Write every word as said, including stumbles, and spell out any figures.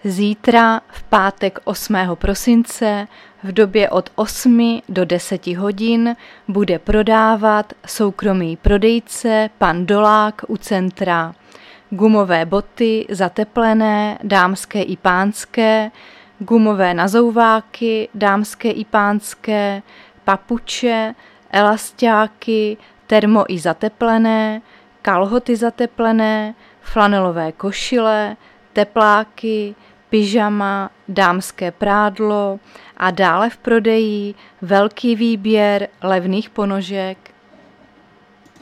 Zítra v pátek osmého prosince v době od osmi do deseti hodin bude prodávat soukromý prodejce pan Dolák u centra gumové boty zateplené, dámské i pánské, gumové nazouváky, dámské i pánské, papuče, elasťáky, termo i zateplené, kalhoty zateplené, flanelové košile, tepláky, pyžama, dámské prádlo a dále v prodeji velký výběr levných ponožek,